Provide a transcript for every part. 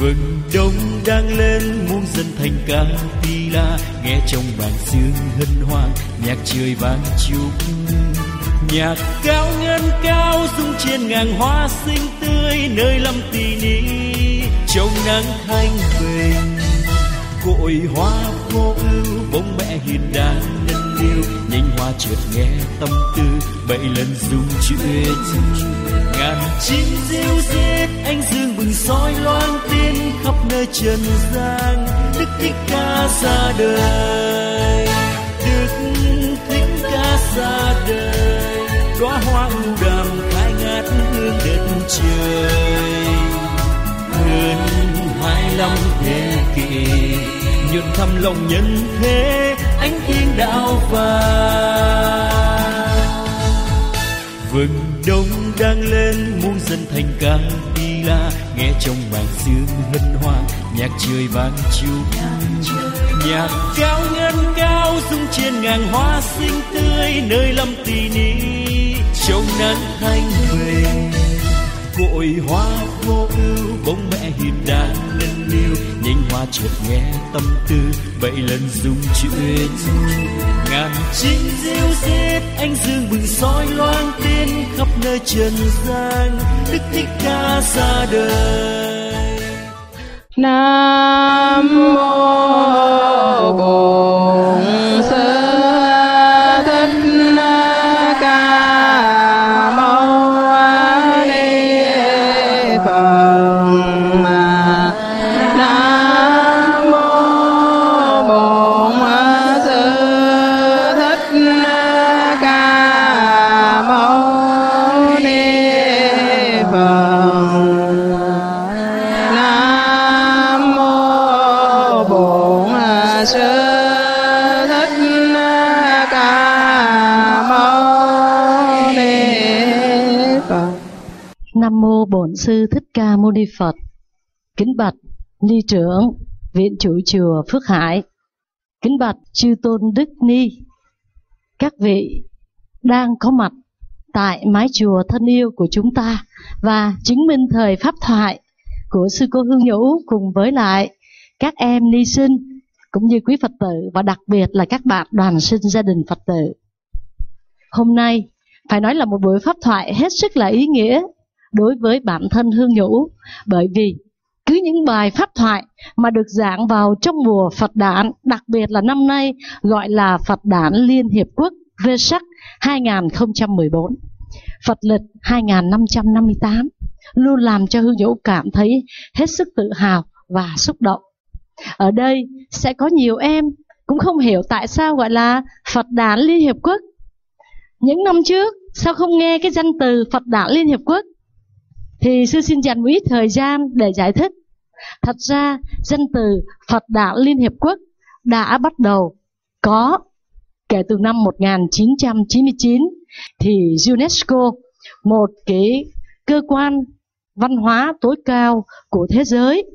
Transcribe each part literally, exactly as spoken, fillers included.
Vầng đông đang lên muôn dân thành ca tỳ la, nghe trong bàn dương hân hoan nhạc trời vang chúc. Nhạc cao ngân cao rung trên ngàn hoa xinh tươi, nơi lâm tỳ ni trong nắng thanh bình. Cội hoa vô ưu bông mẹ hiền đang nâng niu, nhành hoa chợt nghe tâm tư bảy lần rung chuyện. Ngàn chim rêu rết anh dương bừng soi loan tin khắp nơi trần gian. Đức Thích Ca ra đời, Đức Thích Ca ra đời, đóa hoa ưu đàm khai ngát hương đất trời. Hơn hai mươi lăm thế kỷ nhuận thăm lòng nhân thế, ánh thiên đạo vàng. Vầng đông đang lên muôn dân thành ca tỳ la, nghe trong bàn dương hân hoan nhạc trời vang chúc. Nhạc cao ngân cao rung trên ngàn hoa xinh tươi, nơi lâm tỳ ni trong nắng thanh bình. Cội hoa vô ưu bông mẹ hiền đang nâng niu, nhành hoa chợt nghe tâm tư bảy lần rung chuyện. Ngàn chim rêu rết anh dương bừng soi loan tin khắp nơi trần gian. Đức Thích Ca ra đời. Nam mô Bổn Sư Nam mô Bổn Sư Thích Ca Mâu Ni Phật. Kính bạch Ni trưởng Viện chủ chùa Phước Hải, kính bạch chư tôn đức ni, các vị đang có mặt tại mái chùa thân yêu của chúng ta và chứng minh thời pháp thoại của sư cô Hương Nhũ cùng với lại các em ni sinh cũng như quý Phật tử và đặc biệt là các bạn đoàn sinh gia đình Phật tử. Hôm nay phải nói là một buổi pháp thoại hết sức là ý nghĩa đối với bản thân Hương Nhũ, bởi vì cứ những bài pháp thoại mà được giảng vào trong mùa Phật đản, đặc biệt là năm nay gọi là Phật đản Liên Hiệp Quốc Vesak hai không một bốn, Phật lịch hai năm năm tám, luôn làm cho Hương Nhũ cảm thấy hết sức tự hào và xúc động. Ở đây sẽ có nhiều em cũng không hiểu tại sao gọi là Phật đản Liên Hiệp Quốc. Những năm trước sao không nghe cái danh từ Phật đản Liên Hiệp Quốc? Thì sư xin dành một ít thời gian để giải thích. Thật ra danh từ Phật đản Liên Hiệp Quốc đã bắt đầu có kể từ năm một nghìn chín trăm chín mươi chín, thì UNESCO, một cái cơ quan văn hóa tối cao của thế giới,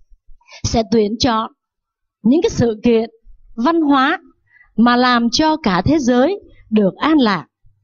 sẽ tuyển chọn những cái sự kiện văn hóa mà làm cho cả thế giới được an lạc.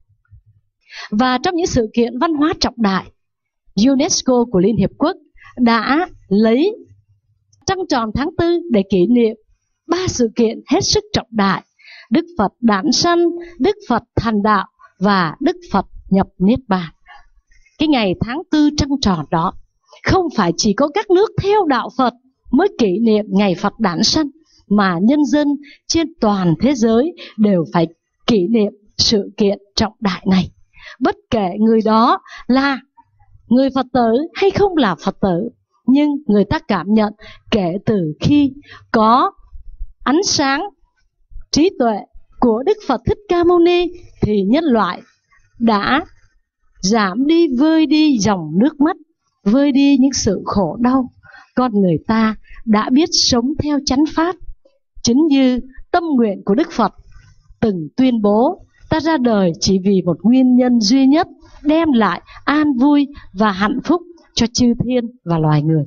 Và trong những sự kiện văn hóa trọng đại, UNESCO của Liên Hiệp Quốc đã lấy trăng tròn tháng tư để kỷ niệm ba sự kiện hết sức trọng đại: Đức Phật đản sanh, Đức Phật thành đạo và Đức Phật nhập Niết Bàn. Cái ngày tháng tư trăng tròn đó, không phải chỉ có các nước theo đạo Phật mới kỷ niệm ngày Phật đản sanh, mà nhân dân trên toàn thế giới đều phải kỷ niệm sự kiện trọng đại này. Bất kể người đó là người Phật tử hay không là Phật tử, nhưng người ta cảm nhận kể từ khi có ánh sáng trí tuệ của Đức Phật Thích Ca Mâu Ni thì nhân loại đã giảm đi, vơi đi dòng nước mắt, vơi đi những sự khổ đau. Con người ta đã biết sống theo chánh pháp, chính như tâm nguyện của Đức Phật từng tuyên bố: ta ra đời chỉ vì một nguyên nhân duy nhất, đem lại an vui và hạnh phúc cho chư thiên và loài người.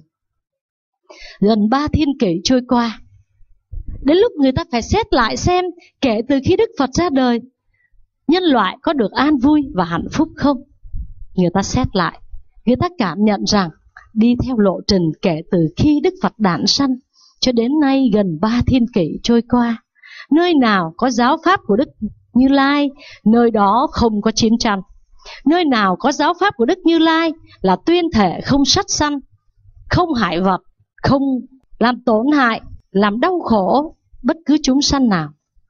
Gần ba thiên kỷ trôi qua, đến lúc người ta phải xét lại xem kể từ khi Đức Phật ra đời, nhân loại có được an vui và hạnh phúc không? Người ta xét lại, người ta cảm nhận rằng đi theo lộ trình kể từ khi Đức Phật đản sanh cho đến nay gần ba thiên kỷ trôi qua. Nơi nào có giáo pháp của Đức Như Lai, nơi đó không có chiến tranh. Nơi nào có giáo pháp của Đức Như Lai là tuyên thể không sát sanh, không hại vật, không làm tổn hại, làm đau khổ bất cứ chúng sanh nào.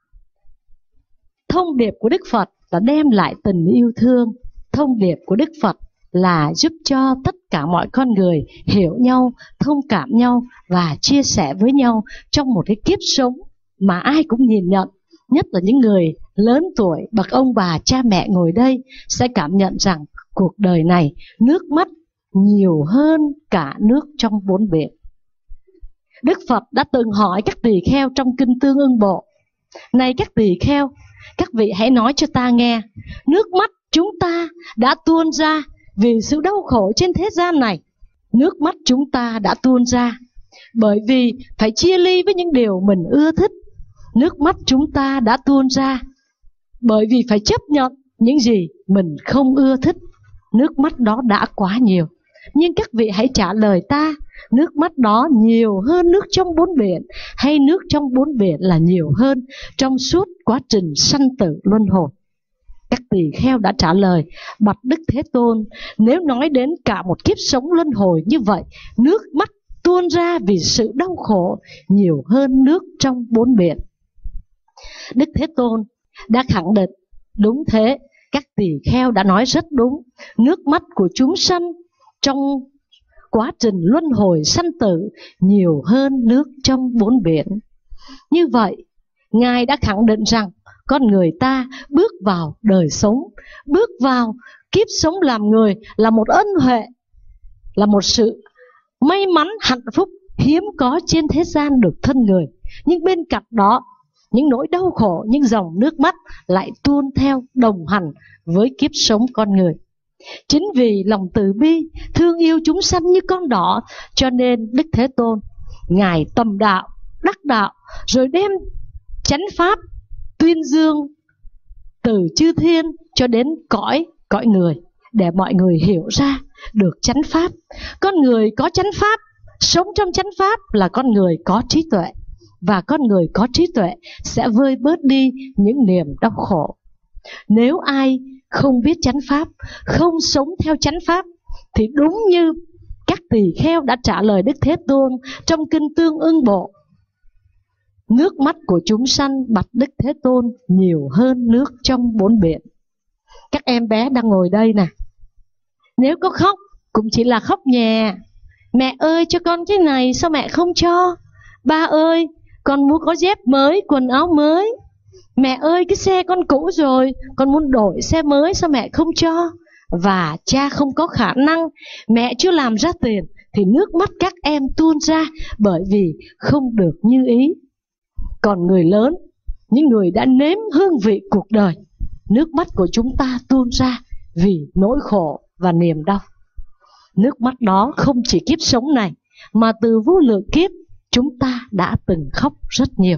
Thông điệp của Đức Phật là đem lại tình yêu thương. Thông điệp của Đức Phật là giúp cho tất cả mọi con người hiểu nhau, thông cảm nhau và chia sẻ với nhau trong một cái kiếp sống mà ai cũng nhìn nhận. Nhất là những người lớn tuổi, bậc ông bà, cha mẹ ngồi đây sẽ cảm nhận rằng cuộc đời này nước mắt nhiều hơn cả nước trong bốn biển. Đức Phật đã từng hỏi các tỳ kheo trong Kinh Tương Ưng Bộ: này các tỳ kheo, các vị hãy nói cho ta nghe, nước mắt chúng ta đã tuôn ra vì sự đau khổ trên thế gian này. Nước mắt chúng ta đã tuôn ra bởi vì phải chia ly với những điều mình ưa thích. Nước mắt chúng ta đã tuôn ra bởi vì phải chấp nhận những gì mình không ưa thích. Nước mắt đó đã quá nhiều. Nhưng các vị hãy trả lời ta, nước mắt đó nhiều hơn nước trong bốn biển, hay nước trong bốn biển là nhiều hơn trong suốt quá trình sanh tử luân hồi? Các tỳ kheo đã trả lời: bạch Đức Thế Tôn, nếu nói đến cả một kiếp sống luân hồi như vậy, nước mắt tuôn ra vì sự đau khổ nhiều hơn nước trong bốn biển. Đức Thế Tôn đã khẳng định: đúng thế, các tỳ kheo đã nói rất đúng. Nước mắt của chúng sanh trong quá trình luân hồi sanh tử nhiều hơn nước trong bốn biển. Như vậy, Ngài đã khẳng định rằng con người ta bước vào đời sống, bước vào kiếp sống làm người là một ân huệ, là một sự may mắn hạnh phúc hiếm có trên thế gian được thân người. Nhưng bên cạnh đó, những nỗi đau khổ, những dòng nước mắt lại tuôn theo đồng hành với kiếp sống con người. Chính vì lòng từ bi, thương yêu chúng sanh như con đỏ, cho nên Đức Thế Tôn, Ngài tầm đạo, đắc đạo, rồi đem chánh pháp tuyên dương từ chư thiên cho đến cõi cõi người, để mọi người hiểu ra được chánh pháp. Con người có chánh pháp, sống trong chánh pháp là con người có trí tuệ, và con người có trí tuệ sẽ vơi bớt đi những niềm đau khổ. Nếu ai không biết chánh pháp, không sống theo chánh pháp, thì đúng như các tỳ kheo đã trả lời Đức Thế Tôn trong Kinh Tương Ưng Bộ: nước mắt của chúng sanh bạch Đức Thế Tôn nhiều hơn nước trong bốn biển. Các em bé đang ngồi đây nè, nếu có khóc cũng chỉ là khóc nhẹ: mẹ ơi cho con cái này sao mẹ không cho? Ba ơi con muốn có dép mới, quần áo mới. Mẹ ơi cái xe con cũ rồi, con muốn đổi xe mới sao mẹ không cho? Và cha không có khả năng, mẹ chưa làm ra tiền, thì nước mắt các em tuôn ra bởi vì không được như ý. Còn người lớn, những người đã nếm hương vị cuộc đời, nước mắt của chúng ta tuôn ra vì nỗi khổ và niềm đau. Nước mắt đó không chỉ kiếp sống này, mà từ vô lượng kiếp chúng ta đã từng khóc rất nhiều.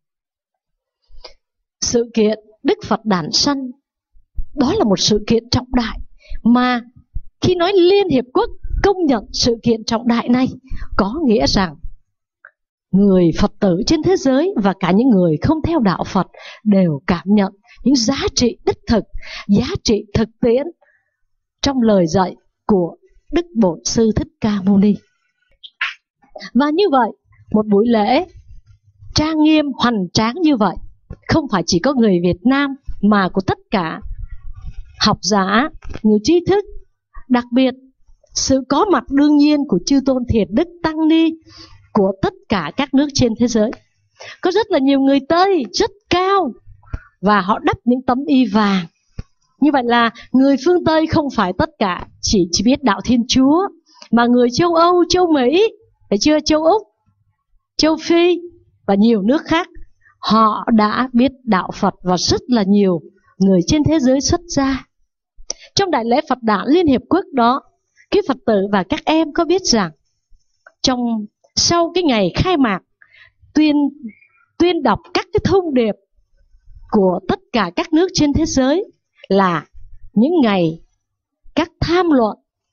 Sự kiện Đức Phật đản sanh, đó là một sự kiện trọng đại, mà khi nói Liên Hiệp Quốc công nhận sự kiện trọng đại này, có nghĩa rằng người Phật tử trên thế giới và cả những người không theo đạo Phật đều cảm nhận những giá trị đích thực, giá trị thực tiễn trong lời dạy của Đức Bổn Sư Thích Ca Mâu Ni. Và như vậy, một buổi lễ trang nghiêm hoành tráng như vậy, không phải chỉ có người Việt Nam mà của tất cả học giả, người trí thức, đặc biệt sự có mặt đương nhiên của chư tôn Thiền Đức Tăng Ni của tất cả các nước trên thế giới. Có rất là nhiều người Tây rất cao và họ đắp những tấm y vàng. Như vậy là người phương Tây không phải tất cả chỉ, chỉ biết đạo Thiên Chúa, mà người châu Âu, châu Mỹ, thấy chưa, châu Úc, châu Phi và nhiều nước khác, họ đã biết đạo Phật, và rất là nhiều người trên thế giới xuất gia. Trong đại lễ Phật đản Liên Hiệp Quốc đó, quý Phật tử và các em có biết rằng trong sau cái ngày khai mạc tuyên tuyên đọc các cái thông điệp của tất cả các nước trên thế giới là những ngày các tham luận,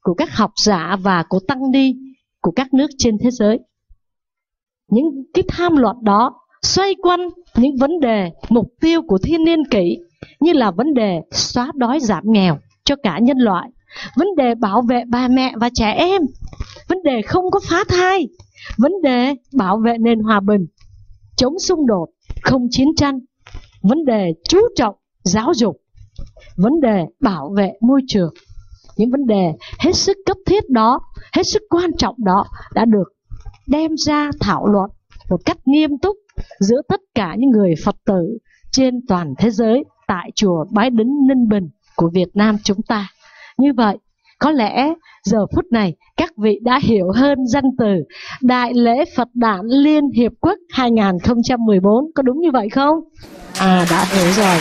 của các học giả và của tăng ni của các nước trên thế giới. Những cái tham luận đó xoay quanh những vấn đề mục tiêu của thiên niên kỷ, như là vấn đề xóa đói giảm nghèo cho cả nhân loại, vấn đề bảo vệ bà mẹ và trẻ em, vấn đề không có phá thai, vấn đề bảo vệ nền hòa bình, chống xung đột, không chiến tranh, vấn đề chú trọng giáo dục, vấn đề bảo vệ môi trường. Những vấn đề hết sức cấp thiết đó, hết sức quan trọng đó đã được đem ra thảo luận một cách nghiêm túc giữa tất cả những người Phật tử trên toàn thế giới tại chùa Bái Đính Ninh Bình của Việt Nam chúng ta. Như vậy, có lẽ giờ phút này các vị đã hiểu hơn danh từ Đại lễ Phật đản Liên Hiệp Quốc hai không một bốn, có đúng như vậy không? À, đã hiểu rồi.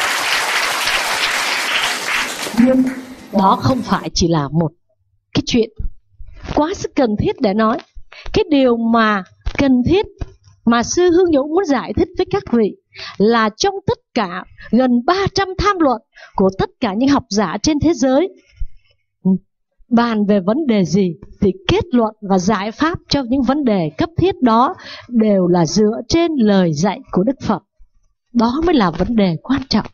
Nhưng đó không phải chỉ là một cái chuyện quá sức cần thiết để nói. Cái điều mà cần thiết mà Sư Hương Nhũ muốn giải thích với các vị là trong tất cả gần ba trăm tham luận của tất cả những học giả trên thế giới bàn về vấn đề gì, thì kết luận và giải pháp cho những vấn đề cấp thiết đó đều là dựa trên lời dạy của Đức Phật. Đó mới là vấn đề quan trọng.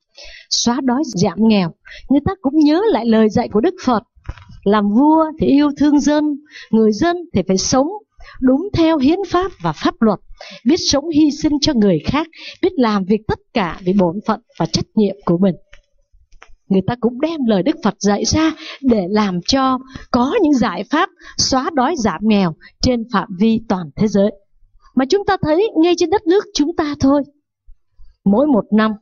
Xóa đói giảm nghèo, người ta cũng nhớ lại lời dạy của Đức Phật. Làm vua thì yêu thương dân, người dân thì phải sống đúng theo hiến pháp và pháp luật, biết sống hy sinh cho người khác, biết làm việc tất cả vì bổn phận và trách nhiệm của mình. Người ta cũng đem lời Đức Phật dạy ra để làm cho có những giải pháp xóa đói giảm nghèo trên phạm vi toàn thế giới. Mà chúng ta thấy ngay trên đất nước chúng ta thôi, mỗi một năm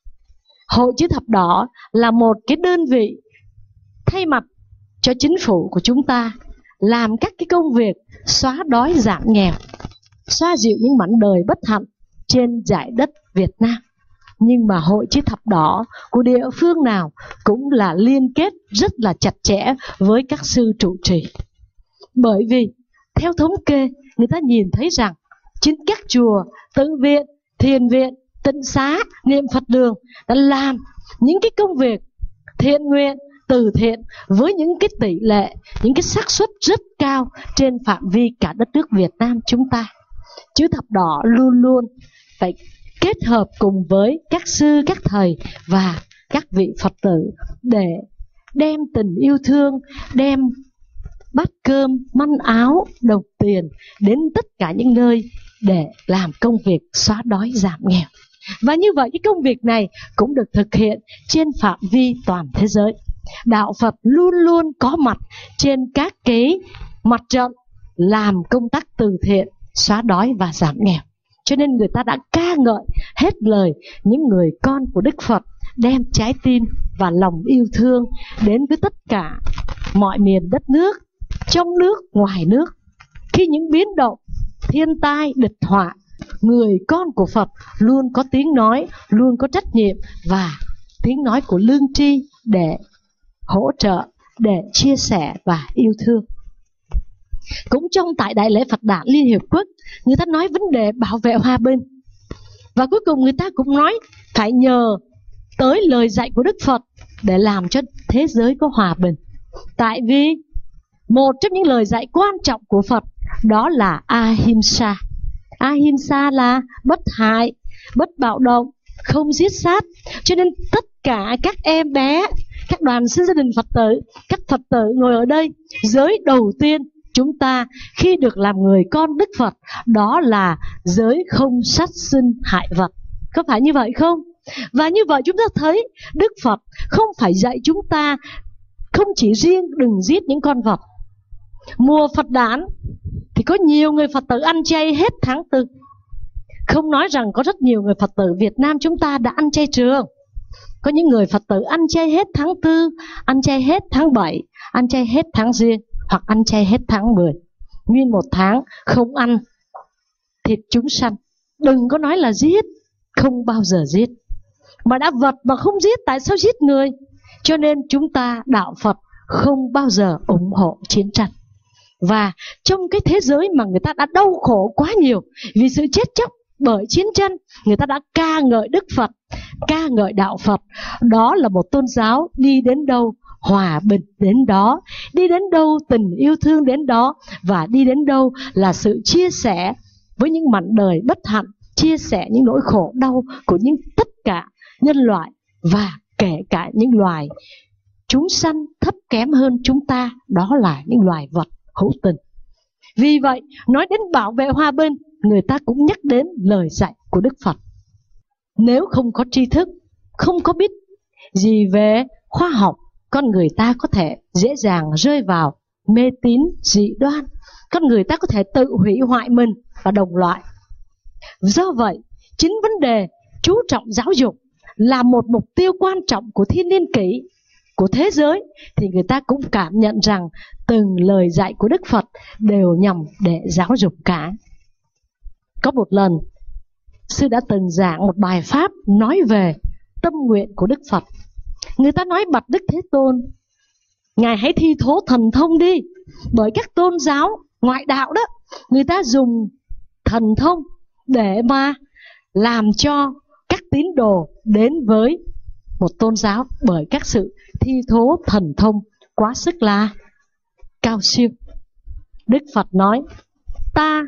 Hội Chữ Thập Đỏ là một cái đơn vị thay mặt cho chính phủ của chúng ta làm các cái công việc xóa đói giảm nghèo, xoa dịu những mảnh đời bất hạnh trên dải đất Việt Nam. Nhưng mà Hội Chữ Thập Đỏ của địa phương nào cũng là liên kết rất là chặt chẽ với các sư trụ trì. Bởi vì theo thống kê, người ta nhìn thấy rằng trên các chùa, tự viện, thiền viện, tịnh xá, niệm Phật đường đã làm những cái công việc thiện nguyện, từ thiện với những cái tỷ lệ, những cái xác suất rất cao trên phạm vi cả đất nước Việt Nam chúng ta. Chữ Thập Đỏ luôn luôn phải kết hợp cùng với các sư, các thầy và các vị Phật tử để đem tình yêu thương, đem bát cơm, manh áo, đồng tiền đến tất cả những nơi để làm công việc xóa đói giảm nghèo. Và như vậy cái công việc này cũng được thực hiện trên phạm vi toàn thế giới. Đạo Phật luôn luôn có mặt trên các cái mặt trận làm công tác từ thiện, xóa đói và giảm nghèo. Cho nên người ta đã ca ngợi hết lời những người con của Đức Phật đem trái tim và lòng yêu thương đến với tất cả mọi miền đất nước, trong nước, ngoài nước. Khi những biến động, thiên tai, địch họa, người con của Phật luôn có tiếng nói, luôn có trách nhiệm và tiếng nói của lương tri để hỗ trợ, để chia sẻ và yêu thương. Cũng trong tại Đại lễ Phật đản Liên Hiệp Quốc, người ta nói vấn đề bảo vệ hòa bình. Và cuối cùng người ta cũng nói phải nhờ tới lời dạy của Đức Phật để làm cho thế giới có hòa bình. Tại vì một trong những lời dạy quan trọng của Phật đó là Ahimsa. Ahimsa là bất hại, bất bạo động, không giết sát. Cho nên tất cả các em bé, các đoàn sinh gia đình Phật tử, các Phật tử ngồi ở đây, giới đầu tiên chúng ta khi được làm người con Đức Phật đó là giới không sát sinh hại vật. Có phải như vậy không? Và như vậy chúng ta thấy Đức Phật không phải dạy chúng ta không chỉ riêng đừng giết những con vật. Mùa Phật đản thì có nhiều người Phật tử ăn chay hết tháng tư. Không nói rằng có rất nhiều người Phật tử Việt Nam chúng ta đã ăn chay trường. Có những người Phật tử ăn chay hết tháng tư, ăn chay hết tháng bảy, ăn chay hết tháng Giêng, hoặc ăn chay hết tháng mười. Nguyên một tháng không ăn thịt chúng sanh. Đừng có nói là giết, không bao giờ giết. Mà đã vật mà không giết, tại sao giết người? Cho nên chúng ta đạo Phật không bao giờ ủng hộ chiến tranh. Và trong cái thế giới mà người ta đã đau khổ quá nhiều vì sự chết chóc bởi chiến tranh, người ta đã ca ngợi Đức Phật, ca ngợi đạo Phật. Đó là một tôn giáo đi đến đâu hòa bình đến đó, Đi đến đâu tình yêu thương đến đó, và đi đến đâu là sự chia sẻ với những mảnh đời bất hạnh, chia sẻ những nỗi khổ đau của những tất cả nhân loại, và kể cả những loài chúng sanh thấp kém hơn chúng ta, đó là những loài vật hữu tình. Vì vậy, nói đến bảo vệ hòa bình, người ta cũng nhắc đến lời dạy của Đức Phật. Nếu không có tri thức, không có biết gì về khoa học, con người ta có thể dễ dàng rơi vào mê tín dị đoan. Con người ta có thể tự hủy hoại mình và đồng loại. Do vậy, chính vấn đề chú trọng giáo dục là một mục tiêu quan trọng của thiên niên kỷ, của thế giới, thì người ta cũng cảm nhận rằng từng lời dạy của Đức Phật đều nhằm để giáo dục cả. Có một lần, sư đã từng giảng một bài pháp nói về tâm nguyện của Đức Phật. Người ta nói bạch Đức Thế Tôn, Ngài hãy thi thố thần thông đi. Bởi các tôn giáo ngoại đạo đó, người ta dùng thần thông để mà làm cho các tín đồ đến với một tôn giáo bởi các sự thi thố thần thông quá sức là cao siêu. Đức Phật nói, ta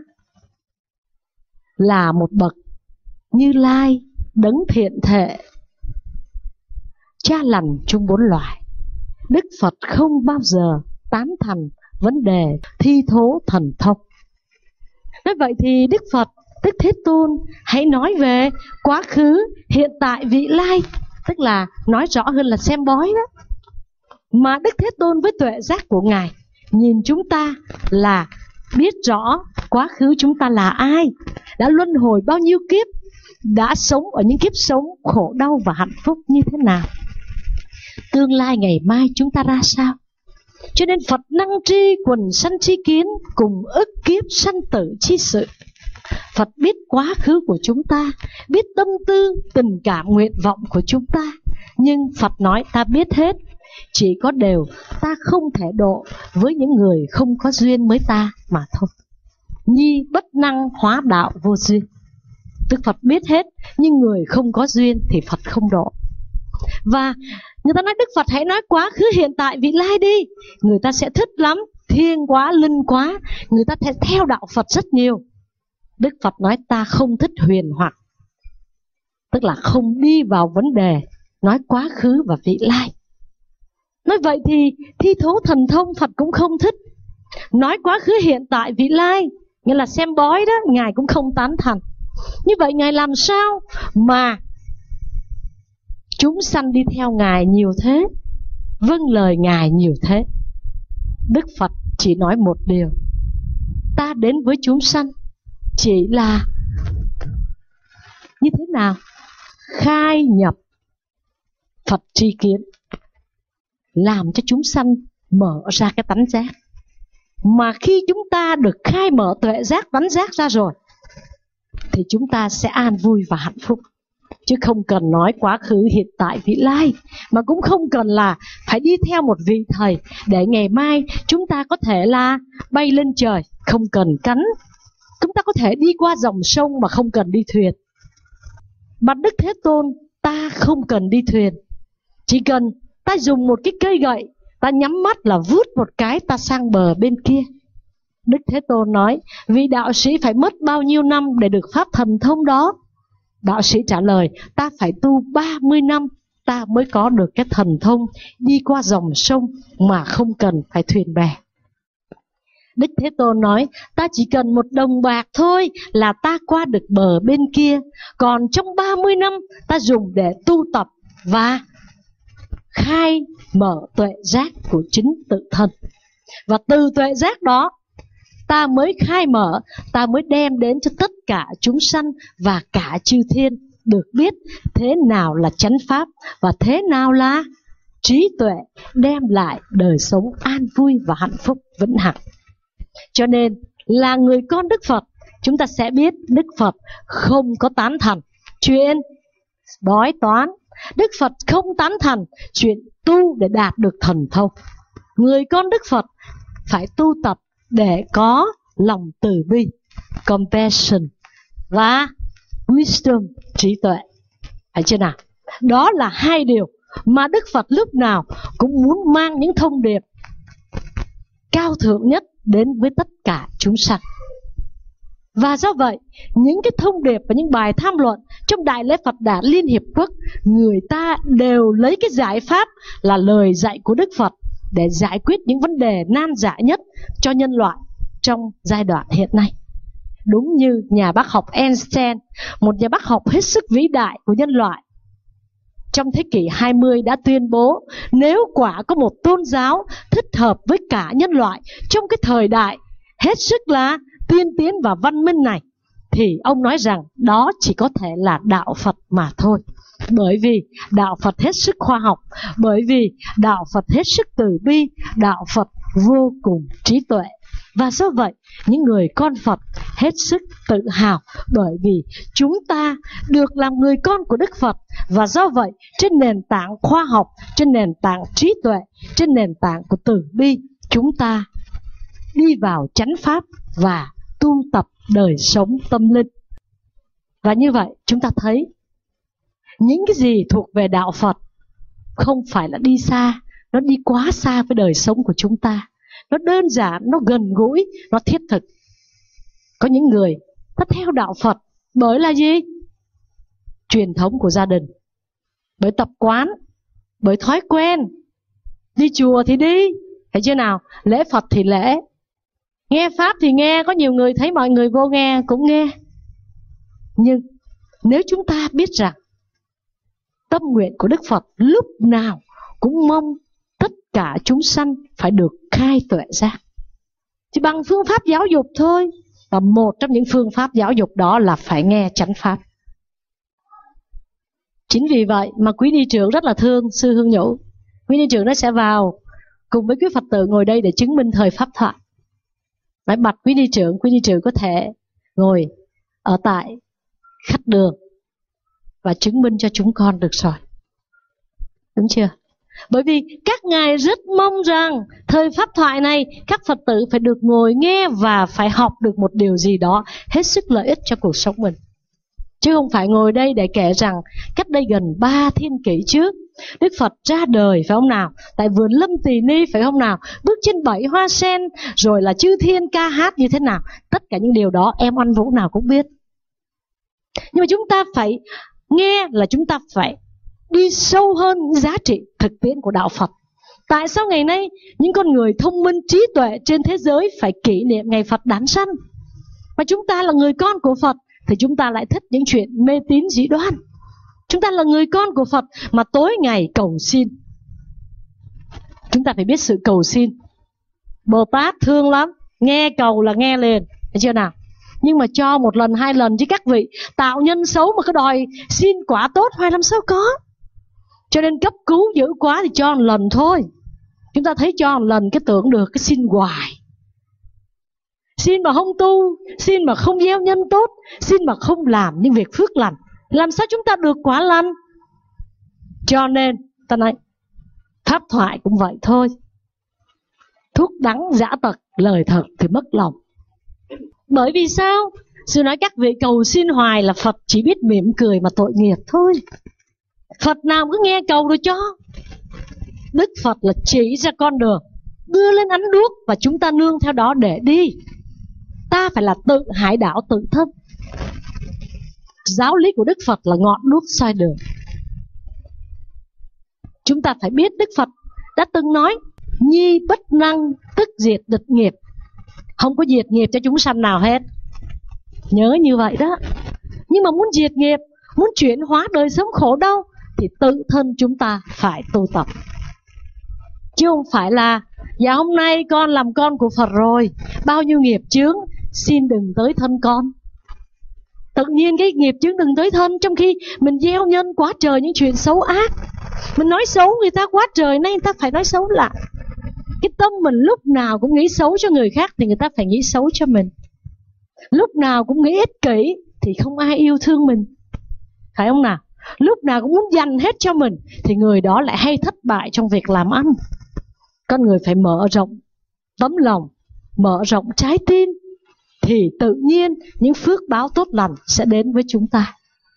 là một bậc Như Lai đấng thiện thể, cha lành chung bốn loài. Đức Phật không bao giờ tán thành vấn đề thi thố thần thông. Nói vậy thì Đức Phật, Đức Thế Tôn hãy nói về quá khứ, hiện tại, vị lai, tức là nói rõ hơn là xem bói đó. Mà Đức Thế Tôn với tuệ giác của Ngài nhìn chúng ta là biết rõ quá khứ chúng ta là ai, đã luân hồi bao nhiêu kiếp, đã sống ở những kiếp sống khổ đau và hạnh phúc như thế nào, tương lai ngày mai chúng ta ra sao. Cho nên Phật năng tri quần sanh chi kiến, cùng ức kiếp sanh tử chi sự. Phật biết quá khứ của chúng ta, biết tâm tư, tình cảm, nguyện vọng của chúng ta. Nhưng Phật nói ta biết hết, chỉ có điều ta không thể độ với những người không có duyên với ta mà thôi. Nhi bất năng hóa đạo vô duyên. Đức Phật biết hết, nhưng người không có duyên thì Phật không độ. Và người ta nói Đức Phật hãy nói quá khứ, hiện tại, vị lai đi. Người ta sẽ thích lắm, thiêng quá, linh quá, người ta sẽ theo đạo Phật rất nhiều. Đức Phật nói ta không thích huyền hoặc, tức là không đi vào vấn đề nói quá khứ và vị lai. Nói vậy thì thi thố thần thông Phật cũng không thích. Nói quá khứ, hiện tại, vị lai, nghĩa là xem bói đó, Ngài cũng không tán thành. Như vậy Ngài làm sao mà chúng sanh đi theo Ngài nhiều thế, vâng lời Ngài nhiều thế? Đức Phật chỉ nói một điều, ta đến với chúng sanh chỉ là như thế nào? Khai nhập Phật tri kiến, làm cho chúng sanh mở ra cái tánh giác. Mà khi chúng ta được khai mở tuệ giác, tánh giác ra rồi, thì chúng ta sẽ an vui và hạnh phúc. Chứ không cần nói quá khứ, hiện tại, vị lai, mà cũng không cần là phải đi theo một vị thầy để ngày mai chúng ta có thể là bay lên trời, không cần cánh. Chúng ta có thể đi qua dòng sông mà không cần đi thuyền. Bạch Đức Thế Tôn, ta không cần đi thuyền, chỉ cần ta dùng một cái cây gậy, ta nhắm mắt là vút một cái ta sang bờ bên kia. Đức Thế Tôn nói, vị đạo sĩ phải mất bao nhiêu năm để được pháp thần thông đó? Đạo sĩ trả lời, ta phải tu ba mươi năm ta mới có được cái thần thông đi qua dòng sông mà không cần phải thuyền bè. Đức Thế Tôn nói, ta chỉ cần một đồng bạc thôi là ta qua được bờ bên kia. Còn trong ba mươi năm ta dùng để tu tập và khai mở tuệ giác của chính tự thân. Và từ tuệ giác đó ta mới khai mở, ta mới đem đến cho tất cả chúng sanh và cả chư thiên được biết thế nào là chánh pháp và thế nào là trí tuệ, đem lại đời sống an vui và hạnh phúc vĩnh hằng. Cho nên là người con Đức Phật, chúng ta sẽ biết Đức Phật không có tán thành chuyện bói toán. Đức Phật không tán thành chuyện tu để đạt được thần thông. Người con Đức Phật phải tu tập để có lòng từ bi, compassion, và wisdom, trí tuệ. Thấy chưa nào? Đó là hai điều mà Đức Phật lúc nào cũng muốn mang những thông điệp cao thượng nhất đến với tất cả chúng sanh. Và do vậy, những cái thông điệp và những bài tham luận trong Đại lễ Phật Đản Liên Hiệp Quốc, người ta đều lấy cái giải pháp là lời dạy của Đức Phật để giải quyết những vấn đề nan giải nhất cho nhân loại trong giai đoạn hiện nay. Đúng như nhà bác học Einstein, một nhà bác học hết sức vĩ đại của nhân loại, trong thế kỷ hai mươi đã tuyên bố nếu quả có một tôn giáo thích hợp với cả nhân loại trong cái thời đại hết sức là tiên tiến và văn minh này, thì ông nói rằng đó chỉ có thể là đạo Phật mà thôi. Bởi vì đạo Phật hết sức khoa học, bởi vì đạo Phật hết sức từ bi, đạo Phật vô cùng trí tuệ. Và do vậy, những người con Phật hết sức tự hào bởi vì chúng ta được làm người con của Đức Phật. Và do vậy, trên nền tảng khoa học, trên nền tảng trí tuệ, trên nền tảng của từ bi, chúng ta đi vào chánh pháp và tu tập đời sống tâm linh. Và như vậy, chúng ta thấy những cái gì thuộc về đạo Phật không phải là đi xa, nó đi quá xa với đời sống của chúng ta. Nó đơn giản, nó gần gũi, nó thiết thực. Có những người ta theo đạo Phật bởi là gì? Truyền thống của gia đình, bởi tập quán, bởi thói quen. Đi chùa thì đi, thấy chưa nào? Lễ Phật thì lễ, nghe Pháp thì nghe. Có nhiều người thấy mọi người vô nghe cũng nghe. Nhưng nếu chúng ta biết rằng tâm nguyện của Đức Phật lúc nào cũng mong tất cả chúng sanh phải được khai tuệ giác, chỉ bằng phương pháp giáo dục thôi. Và một trong những phương pháp giáo dục đó là phải nghe chánh pháp. Chính vì vậy mà quý ni trưởng rất là thương sư Hương Nhũ. Quý ni trưởng nó sẽ vào cùng với quý Phật tử ngồi đây để chứng minh thời pháp thoại. Nói bạch quý ni trưởng, quý ni trưởng có thể ngồi ở tại khách đường và chứng minh cho chúng con được rồi. Đúng chưa? Bởi vì các ngài rất mong rằng thời pháp thoại này các Phật tử phải được ngồi nghe và phải học được một điều gì đó hết sức lợi ích cho cuộc sống mình. Chứ không phải ngồi đây để kể rằng cách đây gần ba thiên kỷ trước Đức Phật ra đời, phải không nào? Tại vườn Lâm Tỳ Ni, phải không nào? Bước trên bảy hoa sen, rồi là chư thiên ca hát như thế nào. Tất cả những điều đó em ăn vũ nào cũng biết. Nhưng mà chúng ta phải nghe là chúng ta phải đi sâu hơn giá trị thực tiễn của đạo Phật. Tại sao ngày nay những con người thông minh trí tuệ trên thế giới phải kỷ niệm ngày Phật đản sanh? Mà chúng ta là người con của Phật thì chúng ta lại thích những chuyện mê tín dị đoan. Chúng ta là người con của Phật mà tối ngày cầu xin. Chúng ta phải biết sự cầu xin. Bồ Tát thương lắm, nghe cầu là nghe liền, thấy chưa nào? Nhưng mà cho một lần hai lần chứ các vị tạo nhân xấu mà cứ đòi xin quả tốt hoài làm sao có. Cho nên cấp cứu dữ quá thì cho một lần thôi. Chúng ta thấy cho một lần cái tưởng được, cái xin hoài. Xin mà không tu, xin mà không gieo nhân tốt, xin mà không làm những việc phước lành, làm sao chúng ta được quả lành? Cho nên ta nói pháp thoại cũng vậy thôi. Thuốc đắng dã tật, lời thật thì mất lòng. Bởi vì sao? Sư nói các vị cầu xin hoài là Phật chỉ biết mỉm cười mà tội nghiệp thôi. Phật nào cứ nghe cầu rồi cho. Đức Phật là chỉ ra con đường, đưa lên ánh đuốc và chúng ta nương theo đó để đi. Ta phải là tự hải đảo tự thân. Giáo lý của Đức Phật là ngọn đuốc soi đường. Chúng ta phải biết Đức Phật đã từng nói nhi bất năng tức diệt địch nghiệp. Không có diệt nghiệp cho chúng sanh nào hết. Nhớ như vậy đó. Nhưng mà muốn diệt nghiệp, muốn chuyển hóa đời sống khổ đau thì tự thân chúng ta phải tu tập. Chứ không phải là dạ hôm nay con làm con của Phật rồi, bao nhiêu nghiệp chướng, xin đừng tới thân con. Tự nhiên cái nghiệp chướng đừng tới thân, trong khi mình gieo nhân quá trời những chuyện xấu ác. Mình nói xấu người ta quá trời, nay người ta phải nói xấu lại. Cái tâm mình lúc nào cũng nghĩ xấu cho người khác thì người ta phải nghĩ xấu cho mình. Lúc nào cũng nghĩ ích kỷ thì không ai yêu thương mình, phải không nào? Lúc nào cũng muốn dành hết cho mình thì người đó lại hay thất bại trong việc làm ăn. Con người phải mở rộng tấm lòng, mở rộng trái tim thì tự nhiên những phước báo tốt lành sẽ đến với chúng ta.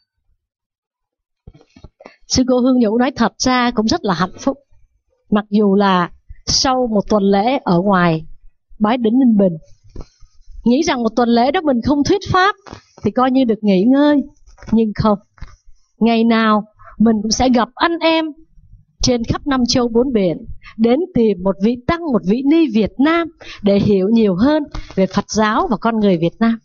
Sư cô Hương Nhũ nói thật ra cũng rất là hạnh phúc. Mặc dù là sau một tuần lễ ở ngoài Bái Đỉnh Ninh Bình. Nghĩ rằng một tuần lễ đó mình không thuyết pháp thì coi như được nghỉ ngơi. Nhưng không, ngày nào mình cũng sẽ gặp anh em trên khắp năm châu bốn biển, đến tìm một vị tăng, một vị ni Việt Nam để hiểu nhiều hơn về Phật giáo và con người Việt Nam.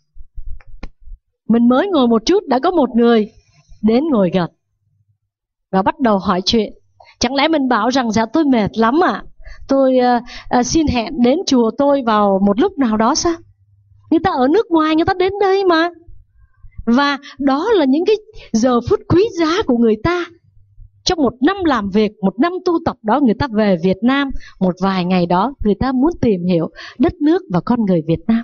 Mình mới ngồi một chút đã có một người đến ngồi gần và bắt đầu hỏi chuyện. Chẳng lẽ mình bảo rằng dạ tôi mệt lắm ạ, à? Tôi uh, uh, xin hẹn đến chùa tôi vào một lúc nào đó sao? Người ta ở nước ngoài, người ta đến đây mà. Và đó là những cái giờ phút quý giá của người ta. Trong một năm làm việc, một năm tu tập đó, người ta về Việt Nam một vài ngày đó, người ta muốn tìm hiểu đất nước và con người Việt Nam.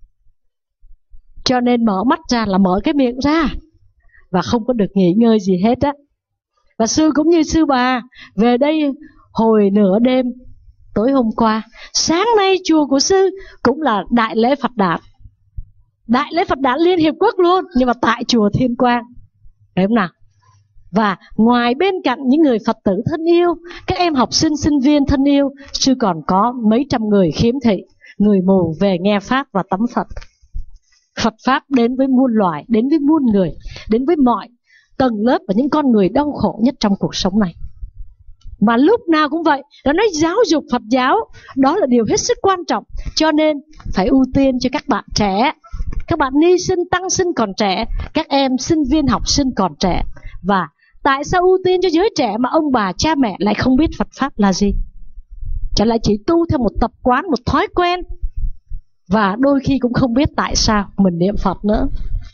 Cho nên mở mắt ra là mở cái miệng ra và không có được nghỉ ngơi gì hết á. Và sư cũng như sư bà về đây hồi nửa đêm tối hôm qua. Sáng nay chùa của sư cũng là đại lễ Phật đản, đại lễ Phật đản Liên Hiệp Quốc luôn, nhưng mà tại chùa Thiên Quang, thấy không nào? Và ngoài bên cạnh những người Phật tử thân yêu, các em học sinh, sinh viên thân yêu, sư còn có mấy trăm người khiếm thị, người mù về nghe Pháp và tắm Phật. Phật Pháp đến với muôn loài, đến với muôn người, đến với mọi tầng lớp và những con người đau khổ nhất trong cuộc sống này. Mà lúc nào cũng vậy, nó nói giáo dục Phật giáo, đó là điều hết sức quan trọng. Cho nên phải ưu tiên cho các bạn trẻ, các bạn ni sinh, tăng sinh còn trẻ, các em sinh viên học sinh còn trẻ. Và tại sao ưu tiên cho giới trẻ mà ông bà cha mẹ lại không biết Phật Pháp là gì? Chẳng lẽ chỉ tu theo một tập quán, một thói quen, và đôi khi cũng không biết tại sao mình niệm Phật nữa.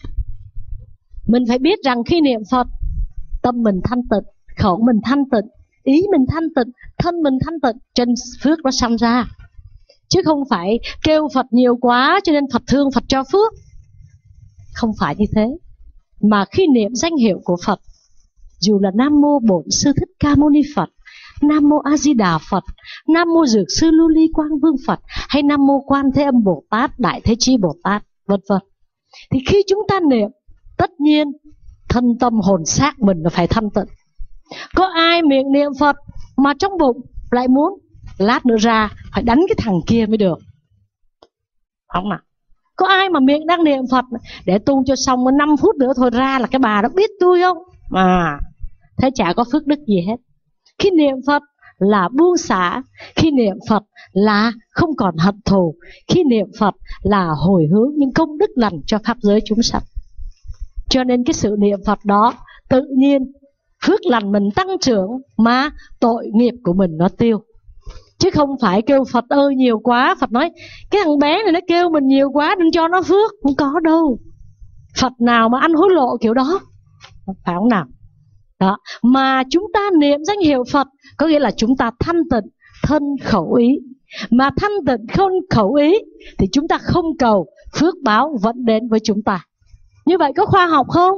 Mình phải biết rằng khi niệm Phật, tâm mình thanh tịnh, khẩu mình thanh tịnh, ý mình thanh tịnh, thân mình thanh tịnh, trên phước nó sanh ra. Chứ không phải kêu Phật nhiều quá cho nên Phật thương, Phật cho phước. Không phải như thế. Mà khi niệm danh hiệu của Phật, dù là Nam Mô Bổn Sư Thích Ca Mâu Ni Phật, Nam Mô A Di Đà Phật, Nam Mô Dược Sư Lưu Ly Quang Vương Phật, hay Nam Mô Quan Thế Âm Bồ Tát, Đại Thế Chí Bồ Tát, vân vân, thì khi chúng ta niệm, tất nhiên thân tâm hồn xác mình là phải thanh tịnh. Có ai miệng niệm Phật mà trong bụng lại muốn lát nữa ra phải đánh cái thằng kia mới được? Không nào? Có ai mà miệng đang niệm Phật để tu cho xong năm phút nữa thôi ra là cái bà đó biết tôi không? Mà thế chả có phước đức gì hết. Khi niệm Phật là buông xả, khi niệm Phật là không còn hận thù, khi niệm Phật là hồi hướng những công đức lành cho pháp giới chúng sanh. Cho nên cái sự niệm Phật đó tự nhiên phước lành mình tăng trưởng mà tội nghiệp của mình nó tiêu. Chứ không phải kêu Phật ơi nhiều quá, Phật nói cái thằng bé này nó kêu mình nhiều quá đừng cho nó phước. Không có đâu. Phật nào mà ăn hối lộ kiểu đó, phải không nào? Đó. Mà chúng ta niệm danh hiệu Phật có nghĩa là chúng ta thanh tịnh thân khẩu ý. Mà thanh tịnh không khẩu ý thì chúng ta không cầu phước báo vẫn đến với chúng ta. Như vậy có khoa học không?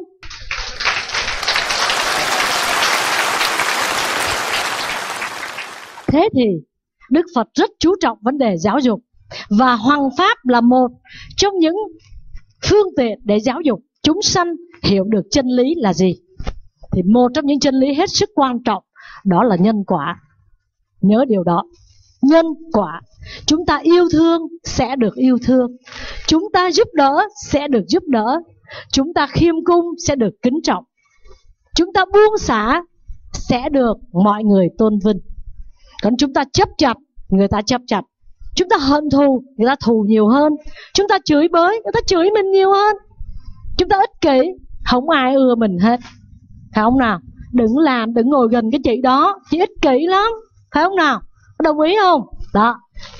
Thế thì Đức Phật rất chú trọng vấn đề giáo dục. Và hoằng pháp là một trong những phương tiện để giáo dục chúng sanh hiểu được chân lý là gì. Thì một trong những chân lý hết sức quan trọng đó là nhân quả. Nhớ điều đó. Nhân quả. Chúng ta yêu thương sẽ được yêu thương, chúng ta giúp đỡ sẽ được giúp đỡ, chúng ta khiêm cung sẽ được kính trọng, chúng ta buông xả sẽ được mọi người tôn vinh. Còn chúng ta chấp chặt, người ta chấp chặt. Chúng ta hận thù, người ta thù nhiều hơn. Chúng ta chửi bới, người ta chửi mình nhiều hơn. Chúng ta ích kỷ, không ai ưa mình hết. Phải không nào? Đừng làm, đừng ngồi gần cái chị đó, chị ích kỷ lắm. Phải không nào? Đồng ý không? Đó.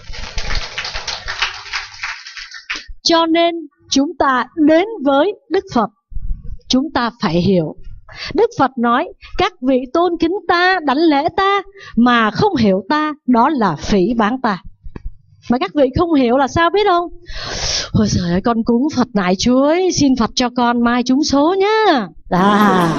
Cho nên chúng ta đến với Đức Phật, chúng ta phải hiểu. Đức Phật nói các vị tôn kính ta, đảnh lễ ta mà không hiểu ta, đó là phỉ báng ta. Mà các vị không hiểu là sao biết không? Ôi trời ơi, con cúng Phật nại chuối, xin Phật cho con mai trúng số nhá. À,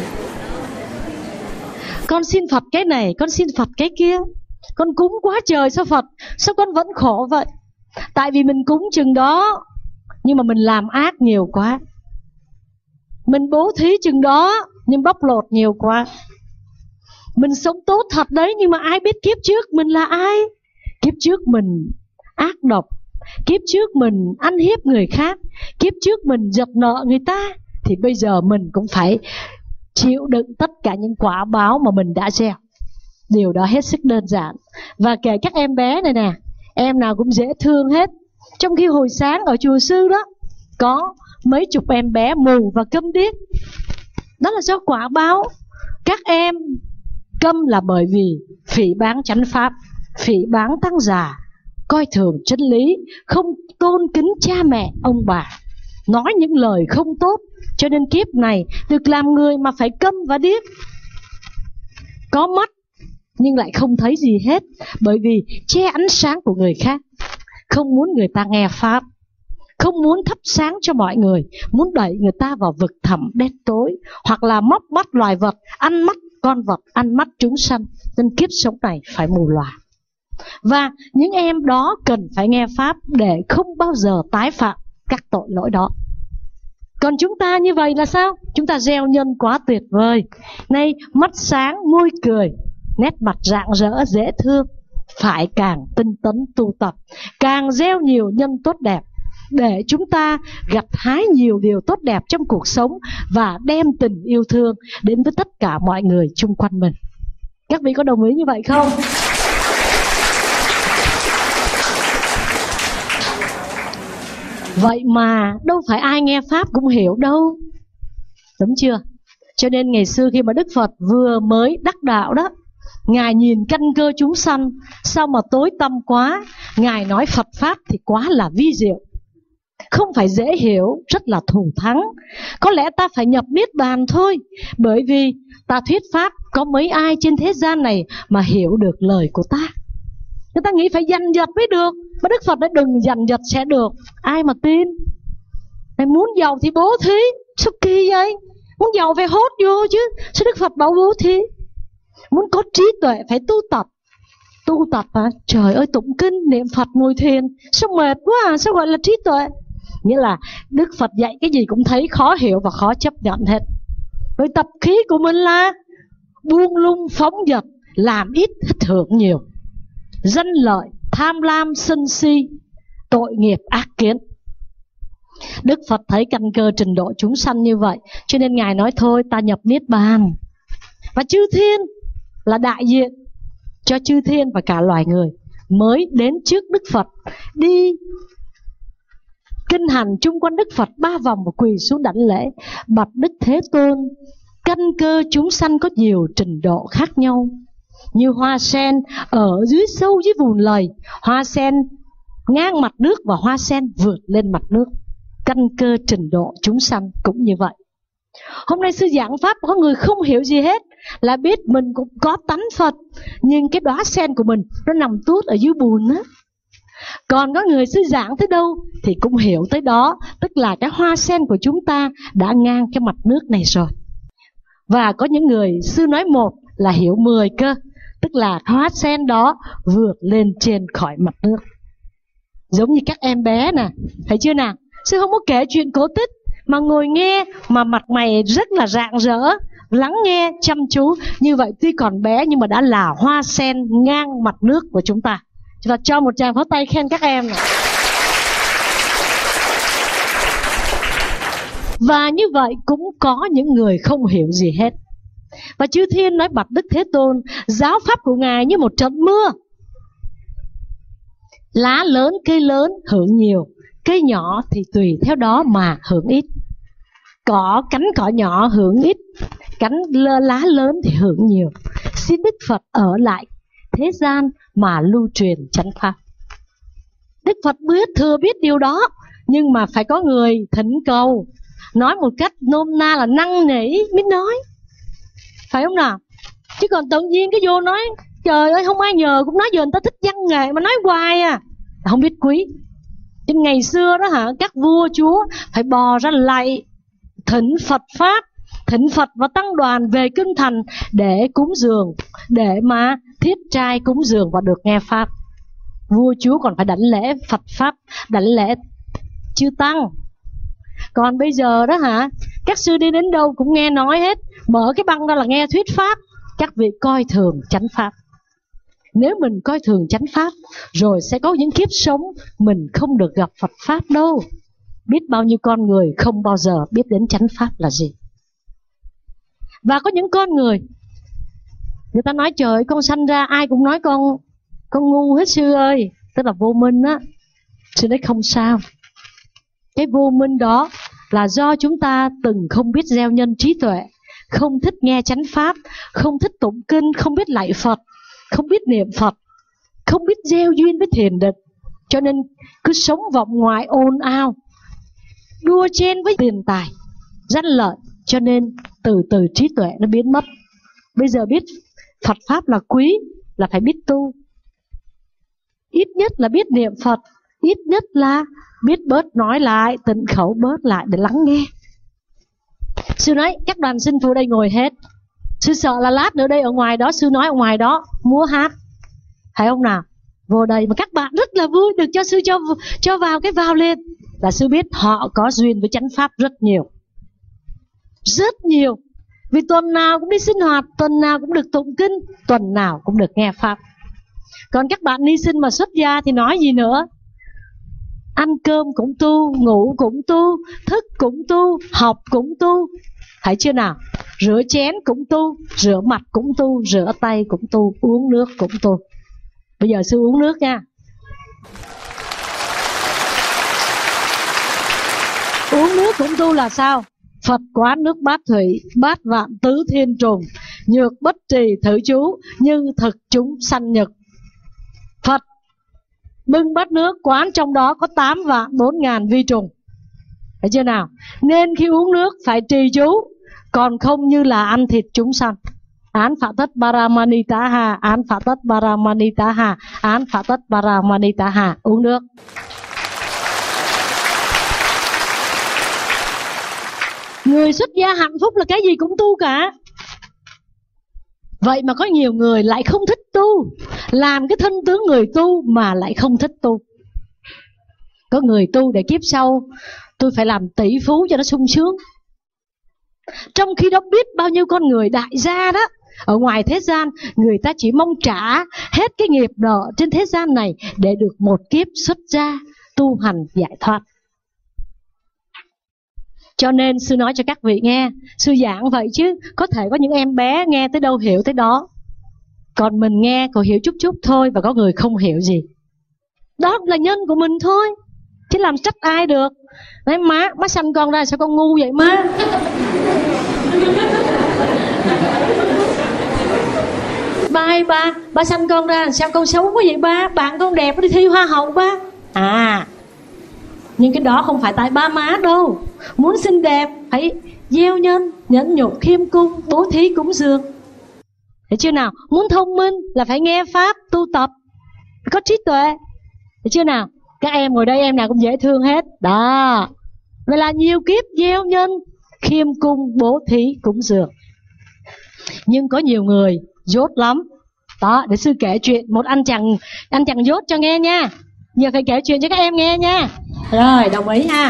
con xin Phật cái này, con xin Phật cái kia. Con cúng quá trời sao Phật, sao con vẫn khổ vậy? Tại vì mình cúng chừng đó, nhưng mà mình làm ác nhiều quá. Mình bố thí chừng đó, nhưng bóc lột nhiều quá. Mình sống tốt thật đấy, nhưng mà ai biết kiếp trước mình là ai? Kiếp trước mình ác độc, kiếp trước mình ăn hiếp người khác, kiếp trước mình giật nợ người ta, thì bây giờ mình cũng phải chịu đựng tất cả những quả báo mà mình đã gieo. Điều đó hết sức đơn giản. Và kể các em bé này nè, em nào cũng dễ thương hết. Trong khi hồi sáng ở chùa sư đó, có mấy chục em bé mù và câm điếc. Đó là do quả báo. Các em câm là bởi vì phỉ báng chánh pháp, phỉ báng tăng già, coi thường chân lý, không tôn kính cha mẹ ông bà, nói những lời không tốt, cho nên kiếp này được làm người mà phải câm và điếc. Có mắt nhưng lại không thấy gì hết, bởi vì che ánh sáng của người khác, không muốn người ta nghe pháp, không muốn thắp sáng cho mọi người, muốn đẩy người ta vào vực thẳm đen tối, hoặc là móc mắt loài vật, ăn mắt con vật, ăn mắt chúng sanh, nên kiếp sống này phải mù lòa. Và những em đó cần phải nghe pháp để không bao giờ tái phạm các tội lỗi đó. Còn chúng ta như vậy là sao? Chúng ta gieo nhân quá tuyệt vời. Nay mắt sáng, môi cười, nét mặt rạng rỡ dễ thương. Phải càng tinh tấn tu tập, càng gieo nhiều nhân tốt đẹp, để chúng ta gặt hái nhiều điều tốt đẹp trong cuộc sống và đem tình yêu thương đến với tất cả mọi người chung quanh mình. Các vị có đồng ý như vậy không? Vậy mà đâu phải ai nghe pháp cũng hiểu đâu, đúng chưa? Cho nên ngày xưa khi mà Đức Phật vừa mới đắc đạo đó, Ngài nhìn căn cơ chúng sanh sao mà tối tăm quá, Ngài nói Phật pháp thì quá là vi diệu, không phải dễ hiểu, rất là thù thắng. Có lẽ ta phải nhập Niết Bàn thôi, bởi vì ta thuyết pháp có mấy ai trên thế gian này mà hiểu được lời của ta. Người ta nghĩ phải giành giật mới được, mà Đức Phật nói đừng giành giật sẽ được. Ai mà tin? Này muốn giàu thì bố thí, sao kỳ vậy? Muốn giàu phải hốt vô chứ, sao Đức Phật bảo bố thí? Muốn có trí tuệ phải tu tập. Tu tập à? Trời ơi, tụng kinh, niệm Phật, ngồi thiền, sao mệt quá à? Sao gọi là trí tuệ? Nghĩa là Đức Phật dạy cái gì cũng thấy khó hiểu và khó chấp nhận hết. Rồi tập khí của mình là buông lung phóng dật, làm ít hưởng nhiều, danh lợi, tham lam, sân si, tội nghiệp, ác kiến. Đức Phật thấy căn cơ trình độ chúng sanh như vậy, cho nên Ngài nói thôi ta nhập Niết Bàn. Và chư thiên là đại diện cho chư thiên và cả loài người mới đến trước Đức Phật, đi kinh hành chung quanh Đức Phật ba vòng và quỳ xuống đảnh lễ. Bạch Đức Thế Tôn, căn cơ chúng sanh có nhiều trình độ khác nhau, như hoa sen ở dưới sâu dưới vùn lầy, hoa sen ngang mặt nước và hoa sen vượt lên mặt nước. Căn cơ trình độ chúng sanh cũng như vậy. Hôm nay sư giảng pháp, có người không hiểu gì hết, là biết mình cũng có tánh Phật, nhưng cái đóa sen của mình nó nằm tuốt ở dưới bùn á. Còn có người sư giảng tới đâu thì cũng hiểu tới đó, tức là cái hoa sen của chúng ta đã ngang cái mặt nước này rồi. Và có những người sư nói một là hiểu mười cơ, tức là hoa sen đó vượt lên trên khỏi mặt nước. Giống như các em bé nè, thấy chưa nào? Sư không có kể chuyện cổ tích, mà ngồi nghe mà mặt mày rất là rạng rỡ, lắng nghe chăm chú. Như vậy tuy còn bé nhưng mà đã là hoa sen ngang mặt nước của chúng ta. Chúng ta cho một tràng pháo tay khen các em này. Và như vậy cũng có những người không hiểu gì hết. Và chư thiên nói bạch Đức Thế Tôn, giáo pháp của Ngài như một trận mưa. Lá lớn, cây lớn hưởng nhiều, cây nhỏ thì tùy theo đó mà hưởng ít. Cỏ, cánh cỏ nhỏ hưởng ít, cánh lá lớn thì hưởng nhiều. Xin Đức Phật ở lại thế gian mà lưu truyền chánh pháp. Đức Phật biết, thừa biết điều đó, nhưng mà phải có người thỉnh cầu, nói một cách nôm na là năn nỉ mới nói, phải không nào? Chứ còn tự nhiên cái vô nói trời ơi không ai nhờ, cũng nói giờ người ta thích văn nghệ mà nói hoài à, không biết quý. Chứ ngày xưa đó hả, các vua chúa phải bò ra lạy, thỉnh Phật pháp, thỉnh Phật và tăng đoàn về kinh thành để cúng dường, để mà thiết trai cúng dường và được nghe pháp. Vua chúa còn phải đảnh lễ Phật pháp, đảnh lễ chư tăng. Còn bây giờ đó hả, các sư đi đến đâu cũng nghe nói hết, mở cái băng ra là nghe thuyết pháp. Các vị coi thường chánh pháp. Nếu mình coi thường chánh pháp, rồi sẽ có những kiếp sống mình không được gặp Phật Pháp đâu. Biết bao nhiêu con người không bao giờ biết đến chánh pháp là gì. Và có những con người, người ta nói trời ơi, con sanh ra ai cũng nói con con ngu hết sư ơi, tức là vô minh á. Sư nói không sao. Cái vô minh đó là do chúng ta từng không biết gieo nhân trí tuệ, không thích nghe chánh pháp, không thích tụng kinh, không biết lạy Phật, không biết niệm Phật, không biết gieo duyên với thiền định, cho nên cứ sống vọng ngoại ồn ào, đua chen với tiền tài, danh lợi, cho nên từ từ trí tuệ nó biến mất. Bây giờ biết Phật Pháp là quý, là phải biết tu. Ít nhất là biết niệm Phật, ít nhất là biết bớt nói lại, tịnh khẩu bớt lại để lắng nghe. Sư nói các đoàn sinh phụ đây ngồi hết. Sư sợ là lát nữa đây ở ngoài đó, sư nói ở ngoài đó múa hát, phải không nào? Vô đây mà các bạn rất là vui được cho sư cho cho vào cái vào lên, là sư biết họ có duyên với chánh pháp rất nhiều, rất nhiều. Vì tuần nào cũng đi sinh hoạt, tuần nào cũng được tụng kinh, tuần nào cũng được nghe pháp. Còn các bạn ni sinh mà xuất gia thì nói gì nữa? Ăn cơm cũng tu, ngủ cũng tu, thức cũng tu, học cũng tu, thấy chưa nào? Rửa chén cũng tu, rửa mặt cũng tu, rửa tay cũng tu, uống nước cũng tu. Bây giờ sư uống nước nha. Uống nước cũng tu là sao? Phật quán nước bát thủy, bát vạn tứ thiên trùng, nhược bất trì thử chú, như thực chúng sanh nhật. Phật bưng bát nước quán trong đó có tám vạn bốn ngàn vi trùng, thấy chưa nào? Nên khi uống nước phải trì chú, còn không như là ăn thịt chúng sanh. Án phạ tất Paramanitaha, án phạ tất Paramanitaha, án phạ tất Paramanitaha. Uống nước. Người xuất gia hạnh phúc là cái gì cũng tu cả. Vậy mà có nhiều người lại không thích tu, làm cái thân tướng người tu mà lại không thích tu. Có người tu để kiếp sau tôi phải làm tỷ phú cho nó sung sướng. Trong khi đó biết bao nhiêu con người đại gia đó, ở ngoài thế gian, người ta chỉ mong trả hết cái nghiệp nợ trên thế gian này để được một kiếp xuất gia tu hành giải thoát. Cho nên sư nói cho các vị nghe, sư giảng vậy chứ có thể có những em bé nghe tới đâu hiểu tới đó, còn mình nghe còn hiểu chút chút thôi, và có người không hiểu gì. Đó là nhân của mình thôi, chứ làm trách ai được. Nói má, má sanh con ra sao con ngu vậy má? Ba ơi ba, ba sanh con ra sao con xấu quá vậy ba? Bạn con đẹp đi thi hoa hậu ba. À, nhưng cái đó không phải tại ba má đâu. Muốn xinh đẹp hãy gieo nhân, nhẫn nhục, khiêm cung, bố thí cúng dường. Thấy chưa nào? Muốn thông minh là phải nghe pháp, tu tập, có trí tuệ. Thấy chưa nào? Các em ngồi đây em nào cũng dễ thương hết. Đó. Vậy là nhiều kiếp gieo nhân, khiêm cung, bố thí cúng dường. Nhưng có nhiều người dốt lắm. Đó, để sư kể chuyện một anh chàng anh chàng dốt cho nghe nha. Giờ phải kể chuyện cho các em nghe nha. Rồi, đồng ý ha.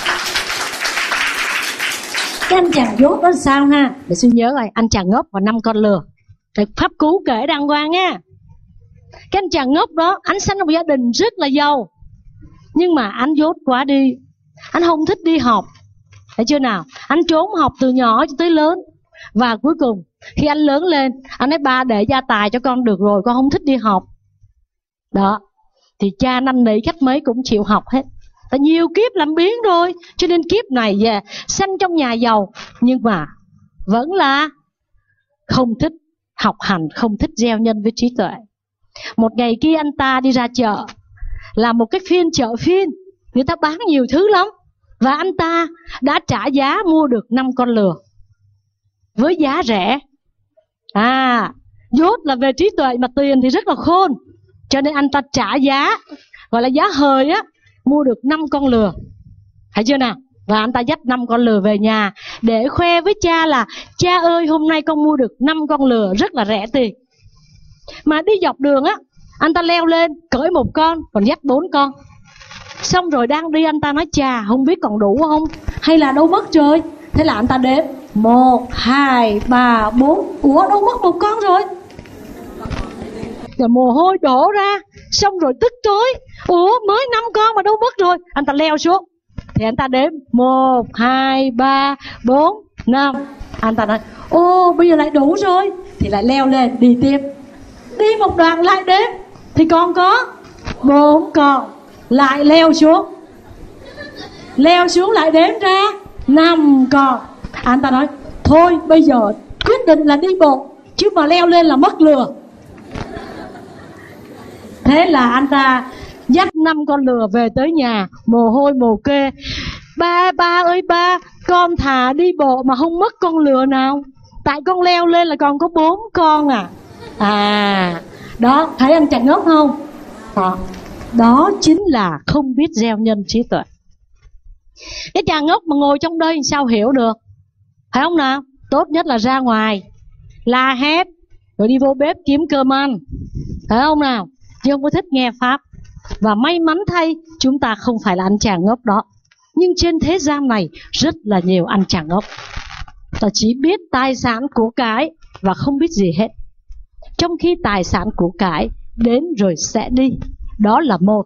Cái anh chàng dốt đó sao ha? Để sư nhớ rồi, anh chàng ngốc và năm con lừa. Để pháp cú kể đàng hoàng nha. Cái anh chàng ngốc đó, anh sinh trong một gia đình rất là giàu, nhưng mà anh dốt quá đi. Anh không thích đi học. Thấy chưa nào? Anh trốn học từ nhỏ cho tới lớn. Và cuối cùng khi anh lớn lên, anh nói ba để gia tài cho con được rồi, con không thích đi học. Đó. Thì cha năn nỉ cách mấy cũng chịu học hết. Tại nhiều kiếp làm biến rồi, cho nên kiếp này về sanh trong nhà giàu, nhưng mà vẫn là không thích học hành, không thích gieo nhân với trí tuệ. Một ngày kia anh ta đi ra chợ, là một cái phiên chợ phiên, người ta bán nhiều thứ lắm, và anh ta đã trả giá mua được năm con lừa với giá rẻ. À, dốt là về trí tuệ mà tiền thì rất là khôn, cho nên anh ta trả giá, gọi là giá hời á, mua được năm con lừa. Thấy chưa nào? Và anh ta dắt năm con lừa về nhà để khoe với cha là cha ơi, hôm nay con mua được năm con lừa rất là rẻ tiền. Mà đi dọc đường á, anh ta leo lên cởi một con, còn dắt bốn con. Xong rồi đang đi anh ta nói chà, không biết còn đủ không, hay là đâu mất rồi. Thế là anh ta đếm một, hai, ba, bốn. Ủa đâu mất một con rồi? Rồi mồ hôi đổ ra, xong rồi tức tối, ủa mới năm con mà đâu mất rồi. Anh ta leo xuống thì anh ta đếm một, hai, ba, bốn, năm. Anh ta nói ô bây giờ lại đủ rồi, thì lại leo lên đi tiếp. Đi một đoạn lại đếm thì còn có bốn con, lại leo xuống. Leo xuống lại đếm ra năm con. Anh ta nói thôi bây giờ quyết định là đi bộ, chứ mà leo lên là mất lừa. Thế là anh ta dắt năm con lừa về tới nhà, mồ hôi mồ kê. Ba, ba ơi ba, con thà đi bộ mà không mất con lừa nào. Tại con leo lên là còn có bốn con à. À, đó, thấy anh chàng ngốc không? Đó, đó chính là không biết gieo nhân trí tuệ. Cái chàng ngốc mà ngồi trong đây sao hiểu được? Phải không nào? Tốt nhất là ra ngoài la hét rồi đi vô bếp kiếm cơm ăn, phải không nào? Chứ không có thích nghe pháp. Và may mắn thay chúng ta không phải là anh chàng ngốc đó. Nhưng trên thế gian này rất là nhiều anh chàng ngốc, ta chỉ biết tài sản của cái và không biết gì hết. Trong khi tài sản của cái đến rồi sẽ đi. Đó là một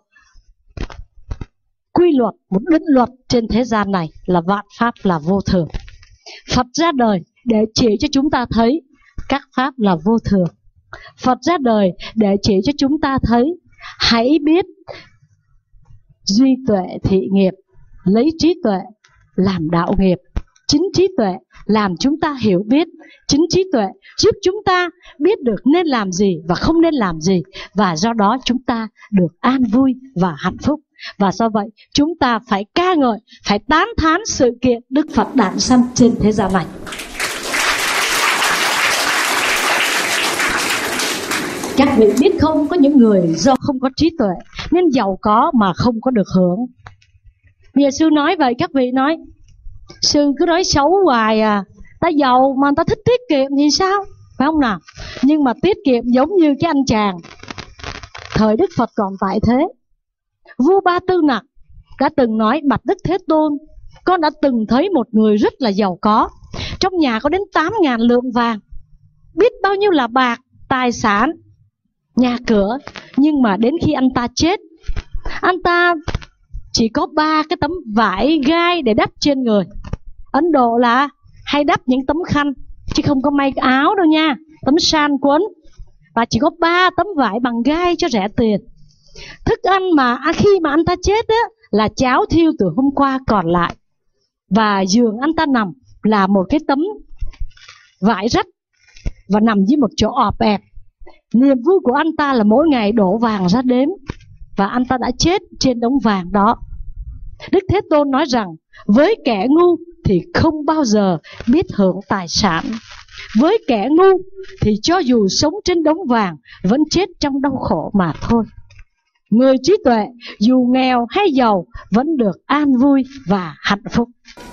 quy luật, một định luật trên thế gian này là vạn pháp là vô thường. Phật ra đời để chỉ cho chúng ta thấy các pháp là vô thường. Phật ra đời để chỉ cho chúng ta thấy hãy biết duy tuệ thị nghiệp, lấy trí tuệ làm đạo nghiệp. Chính trí tuệ làm chúng ta hiểu biết, chính trí tuệ giúp chúng ta biết được nên làm gì và không nên làm gì, và do đó chúng ta được an vui và hạnh phúc. Và do vậy chúng ta phải ca ngợi, phải tán thán sự kiện Đức Phật đản sanh trên thế gian này. Các vị biết không, có những người do không có trí tuệ nên giàu có mà không có được hưởng. Bây giờ sư nói vậy, các vị nói sư cứ nói xấu hoài à, ta giàu mà ta thích tiết kiệm thì sao, phải không nào? Nhưng mà tiết kiệm giống như cái anh chàng thời Đức Phật còn tại thế, vua Ba Tư Nặc đã từng nói: bạch Đức Thế Tôn, con đã từng thấy một người rất là giàu có, trong nhà có đến tám ngàn lượng vàng, biết bao nhiêu là bạc, tài sản, nhà cửa. Nhưng mà đến khi anh ta chết, anh ta chỉ có ba cái tấm vải gai để đắp trên người. Ấn Độ là hay đắp những tấm khăn chứ không có may áo đâu nha, tấm san quấn. Và chỉ có ba tấm vải bằng gai cho rẻ tiền. Thức ăn mà à, khi mà anh ta chết á, là cháo thiêu từ hôm qua còn lại. Và giường anh ta nằm là một cái tấm vải rách và nằm dưới một chỗ ọp ẹp. Niềm vui của anh ta là mỗi ngày đổ vàng ra đếm, và anh ta đã chết trên đống vàng đó. Đức Thế Tôn nói rằng với kẻ ngu thì không bao giờ biết hưởng tài sản. Với kẻ ngu thì cho dù sống trên đống vàng vẫn chết trong đau khổ mà thôi. Người trí tuệ dù nghèo hay giàu vẫn được an vui và hạnh phúc.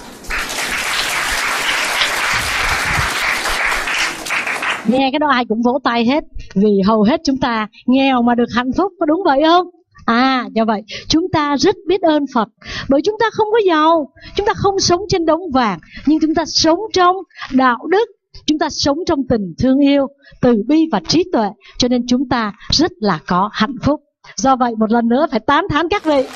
Nghe cái đó ai cũng vỗ tay hết, vì hầu hết chúng ta nghèo mà được hạnh phúc, có đúng vậy không? À, do vậy chúng ta rất biết ơn Phật, bởi chúng ta không có giàu, chúng ta không sống trên đống vàng, nhưng chúng ta sống trong đạo đức, chúng ta sống trong tình thương yêu, từ bi và trí tuệ, cho nên chúng ta rất là có hạnh phúc. Do vậy một lần nữa phải tán thán các vị.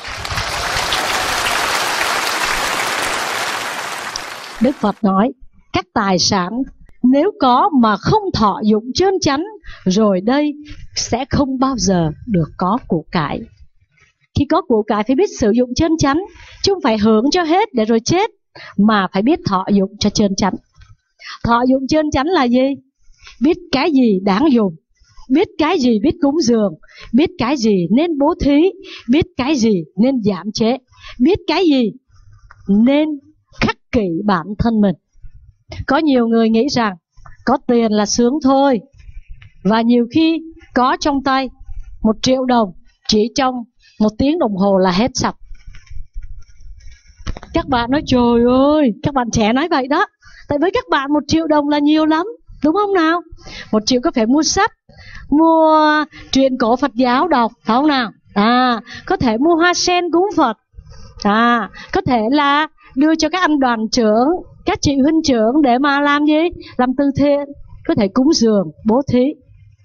Đức Phật nói các tài sản nếu có mà không thọ dụng trơn chắn, rồi đây sẽ không bao giờ được có của cải. Khi có của cải phải biết sử dụng trơn chắn, chứ không phải hưởng cho hết để rồi chết, mà phải biết thọ dụng cho trơn chắn. Thọ dụng trơn chắn là gì? Biết cái gì đáng dùng, biết cái gì biết cúng dường, biết cái gì nên bố thí, biết cái gì nên giảm chế, biết cái gì nên khắc kỷ bản thân mình. Có nhiều người nghĩ rằng có tiền là sướng thôi, và nhiều khi có trong tay một triệu đồng chỉ trong một tiếng đồng hồ là hết sạch. Các bạn nói trời ơi, các bạn trẻ nói vậy đó. Tại với các bạn một triệu đồng là nhiều lắm, đúng không nào? Một triệu có thể mua sách, mua truyện cổ Phật giáo đọc, phải không nào? À, có thể mua hoa sen cúng Phật. À, có thể là đưa cho các anh đoàn trưởng, các chị huynh trưởng để mà làm gì? Làm từ thiện, có thể cúng dường, bố thí.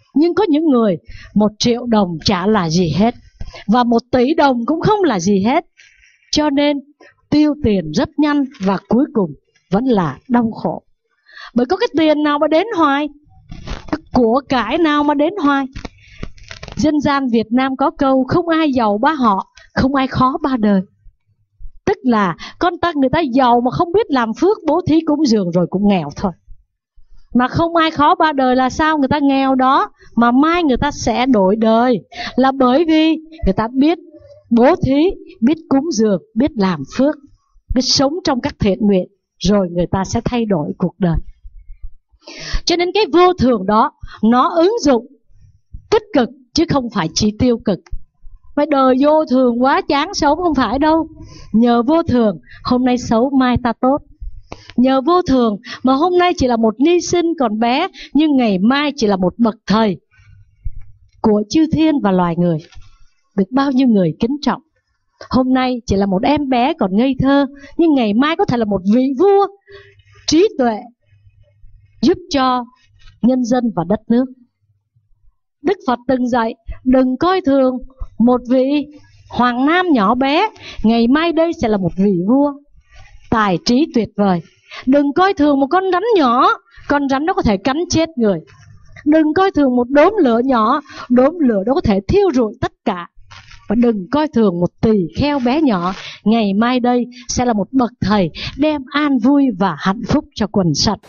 Nhưng có những người một triệu đồng chả là gì hết, và một tỷ đồng cũng không là gì hết. Cho nên tiêu tiền rất nhanh và cuối cùng vẫn là đau khổ. Bởi có cái tiền nào mà đến hoài, cái của cải nào mà đến hoài. Dân gian Việt Nam có câu không ai giàu ba họ, không ai khó ba đời. Tức là con ta người ta giàu mà không biết làm phước bố thí cúng dường rồi cũng nghèo thôi. Mà không ai khó ba đời là sao? Người ta nghèo đó mà mai người ta sẽ đổi đời, là bởi vì người ta biết bố thí, biết cúng dường, biết làm phước, biết sống trong các thiện nguyện, rồi người ta sẽ thay đổi cuộc đời. Cho nên cái vô thường đó nó ứng dụng tích cực chứ không phải chỉ tiêu cực. Phải đời vô thường quá chán sống, không phải đâu. Nhờ vô thường hôm nay xấu mai ta tốt. Nhờ vô thường mà hôm nay chỉ là một ni sinh còn bé, nhưng ngày mai chỉ là một bậc thầy của chư thiên và loài người, được bao nhiêu người kính trọng. Hôm nay chỉ là một em bé còn ngây thơ, nhưng ngày mai có thể là một vị vua trí tuệ, giúp cho nhân dân và đất nước. Đức Phật từng dạy đừng coi thường một vị hoàng nam nhỏ bé, ngày mai đây sẽ là một vị vua tài trí tuyệt vời. Đừng coi thường một con rắn nhỏ, con rắn đó có thể cắn chết người. Đừng coi thường một đốm lửa nhỏ, đốm lửa đó có thể thiêu rụi tất cả. Và đừng coi thường một tỳ kheo bé nhỏ, ngày mai đây sẽ là một bậc thầy đem an vui và hạnh phúc cho quần sạch.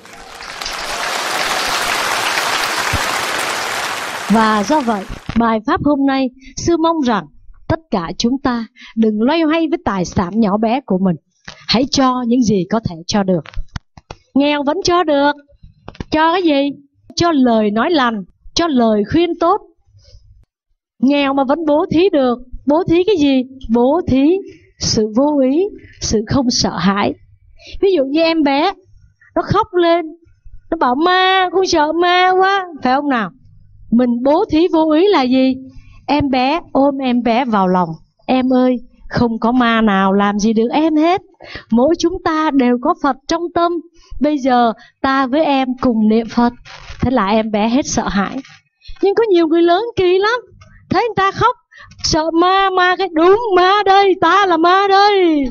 Và do vậy, bài pháp hôm nay sư mong rằng tất cả chúng ta đừng loay hoay với tài sản nhỏ bé của mình. Hãy cho những gì có thể cho được. Nghèo vẫn cho được. Cho cái gì? Cho lời nói lành, cho lời khuyên tốt. Nghèo mà vẫn bố thí được. Bố thí cái gì? Bố thí sự vô ý, sự không sợ hãi. Ví dụ như em bé, nó khóc lên, nó bảo ma, con sợ ma quá, phải không nào? Mình bố thí vô ý là gì? Em bé ôm em bé vào lòng. Em ơi, không có ma nào làm gì được em hết. Mỗi chúng ta đều có Phật trong tâm. Bây giờ ta với em cùng niệm Phật. Thế là em bé hết sợ hãi. Nhưng có nhiều người lớn kỳ lắm, thấy người ta khóc sợ ma, ma cái đúng ma đây, ta là ma đây.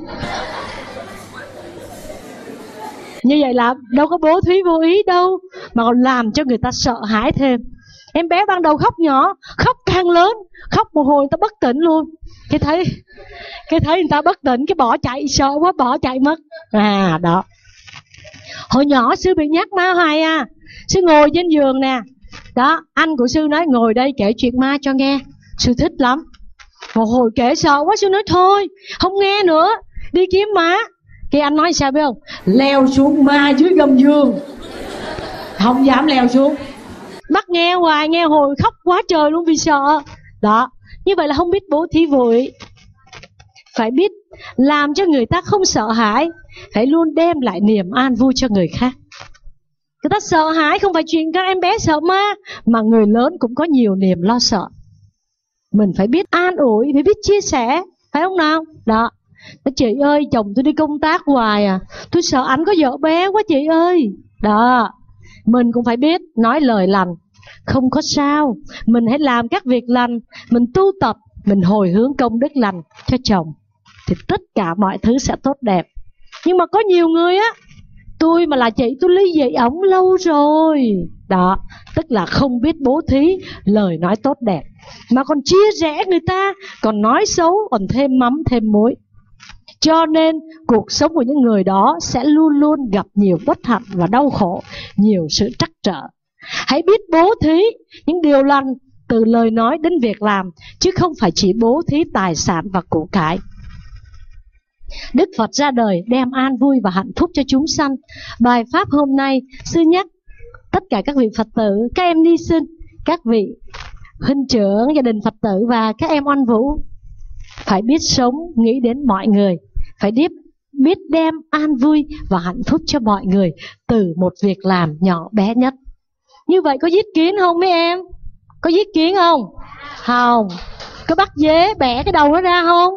Như vậy là đâu có bố thí vô ý đâu, mà còn làm cho người ta sợ hãi thêm. Em bé ban đầu khóc nhỏ, khóc càng lớn, khóc một hồi người ta bất tỉnh luôn. Cái thấy Cái thấy người ta bất tỉnh, cái bỏ chạy, sợ quá bỏ chạy mất. À đó. Hồi nhỏ sư bị nhát ma hoài à. Sư ngồi trên giường nè. Đó, anh của sư nói ngồi đây kể chuyện ma cho nghe. Sư thích lắm. Một hồi kể sợ quá, sư nói thôi, không nghe nữa, đi kiếm ma. Cái anh nói sao biết không? Leo xuống ma dưới gầm giường, không dám leo xuống. Bắt nghe hoài, nghe hồi khóc quá trời luôn vì sợ. Đó, như vậy là không biết bố thí vô ý. Phải biết làm cho người ta không sợ hãi, phải luôn đem lại niềm an vui cho người khác. Người ta sợ hãi không phải chuyện các em bé sợ ma, mà người lớn cũng có nhiều niềm lo sợ. Mình phải biết an ủi, phải biết chia sẻ, phải không nào? Đó. Chị ơi, chồng tôi đi công tác hoài à, tôi sợ ảnh có vợ bé quá chị ơi. Đó. Mình cũng phải biết nói lời lành. Không có sao, mình hãy làm các việc lành, mình tu tập, mình hồi hướng công đức lành cho chồng, thì tất cả mọi thứ sẽ tốt đẹp. Nhưng mà có nhiều người á, tôi mà là chị tôi ly dị ổng lâu rồi. Đó, tức là không biết bố thí lời nói tốt đẹp, mà còn chia rẽ người ta, còn nói xấu, còn thêm mắm thêm muối. Cho nên cuộc sống của những người đó sẽ luôn luôn gặp nhiều bất hạnh và đau khổ, nhiều sự trắc trở. Hãy biết bố thí những điều lành từ lời nói đến việc làm, chứ không phải chỉ bố thí tài sản và của cải. Đức Phật ra đời đem an vui và hạnh phúc cho chúng sanh. Bài pháp hôm nay sư nhắc tất cả các vị Phật tử, các em ni sinh, các vị huynh trưởng gia đình Phật tử và các em oanh vũ phải biết sống nghĩ đến mọi người, phải biết biết đem an vui và hạnh phúc cho mọi người từ một việc làm nhỏ bé nhất. Như vậy có giết kiến không mấy em? Có giết kiến không? Không. Có bắt dế bẻ cái đầu nó ra không?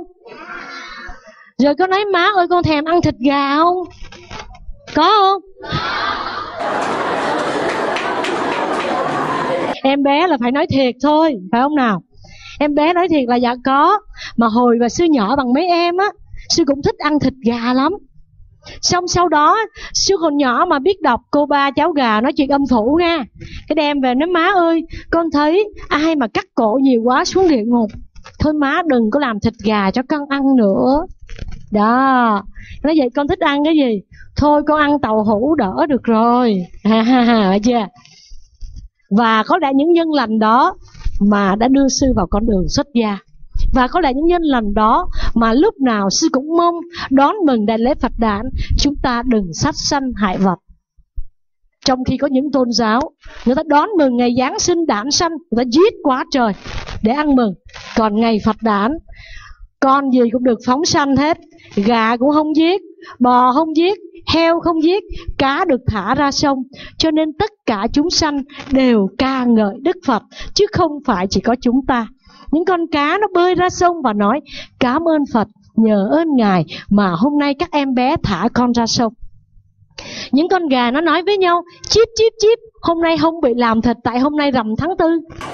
Rồi có nói má ơi con thèm ăn thịt gà không? Có không? Em bé là phải nói thiệt thôi, phải không nào? Em bé nói thiệt là dạ có. Mà hồi mà Sư nhỏ bằng mấy em á, Sư cũng thích ăn thịt gà lắm. Xong sau đó Sư còn nhỏ mà biết đọc cô ba cháu gà nói chuyện âm phủ nha. Cái đem về nói má ơi, con thấy ai mà cắt cổ nhiều quá xuống địa ngục. Thôi má đừng có làm thịt gà cho con ăn nữa. Đó, nói vậy con thích ăn cái gì? Thôi con ăn tàu hũ đỡ được rồi. Ha ha ha, chưa? Và có lẽ những nhân lành đó mà đã đưa Sư vào con đường xuất gia. Và có lẽ những nhân lành đó mà lúc nào Sư cũng mong đón mừng đại lễ Phật đản. Chúng ta đừng sát sanh hại vật. Trong khi có những tôn giáo, người ta đón mừng ngày Giáng sinh đản sanh, người ta giết quá trời để ăn mừng. Còn ngày Phật đản, con gì cũng được phóng sanh hết. Gà cũng không giết, bò không giết, heo không giết, cá được thả ra sông. Cho nên tất cả chúng sanh đều ca ngợi Đức Phật, chứ không phải chỉ có chúng ta. Những con cá nó bơi ra sông và nói cảm ơn Phật, nhờ ơn Ngài mà hôm nay các em bé thả con ra sông. Những con gà nó nói với nhau chíp chíp chíp, hôm nay không bị làm thịt tại hôm nay rằm tháng tư.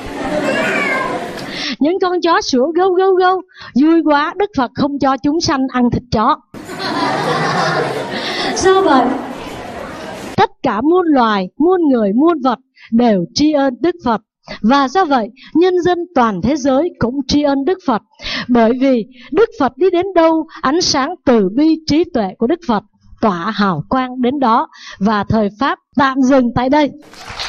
Những con chó sủa gâu gâu gâu, vui quá, Đức Phật không cho chúng sanh ăn thịt chó. Sao vậy? Tất cả muôn loài, muôn người, muôn vật đều tri ân Đức Phật. Và do vậy, nhân dân toàn thế giới cũng tri ân Đức Phật. Bởi vì Đức Phật đi đến đâu, ánh sáng từ bi trí tuệ của Đức Phật tỏa hào quang đến đó. Và thời Pháp tạm dừng tại đây.